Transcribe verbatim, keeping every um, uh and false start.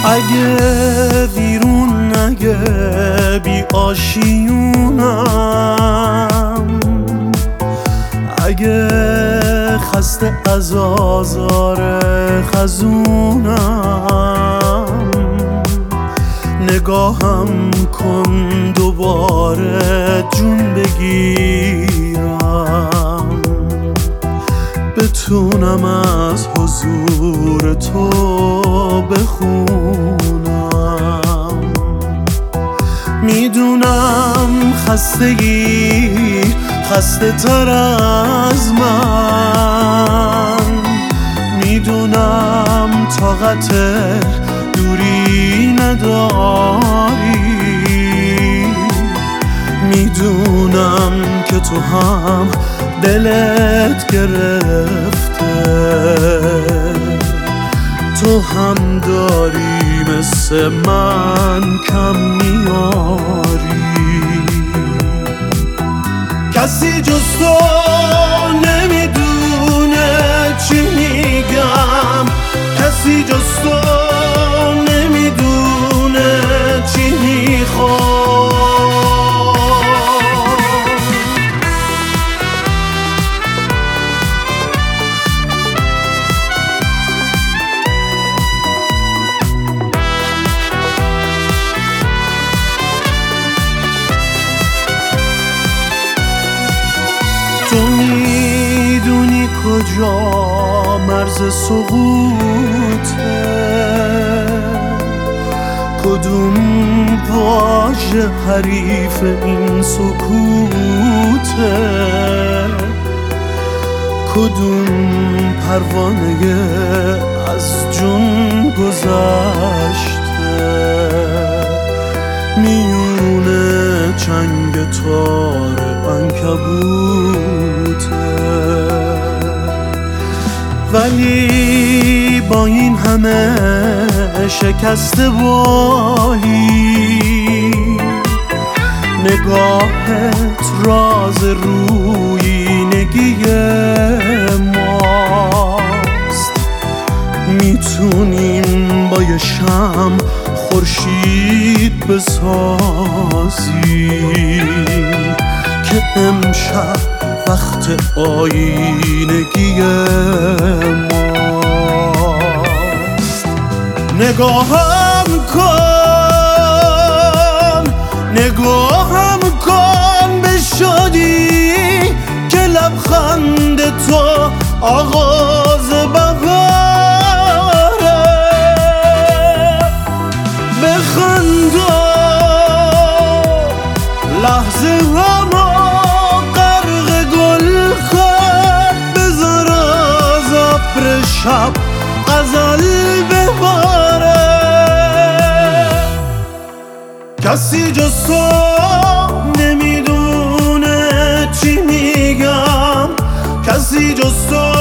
اگه بیرون نگه بی آشیونم، اگه خسته از آزار خزونم، نگاهم کن دوباره جون بگیرم، بتونم از حضور تو بخونم. میدونم خستگی خسته تر از من، میدونم طاقت دوری نداری، میدونم که تو هم دلت گرفته، تو هم داری مثل من کم میاری. کسی جز تو نمیدونه چی میگم، کسی جز تو نمیدونه چی میخوام. تو میدونی کجا مرز سقوطه، کدوم واژه حریف این سکوته، کدوم پروانه از جون گذشته میونه چنگ تار عنکبوته. ولی با این همه شکسته بالی، نگاهت راز رویینگی ماست. میتونیم با یه شمع خورشید بسازیم که امشب وقت آینگی ماست. نگاهم کن نگاهم کن به شادی که لبخند تو آغاز بهاره. بخندا لحظه همو غرق گل کن، بذار از ابر شب غزل بباره. کسی جز تو نمیدونه چی میگم، کسی جز تو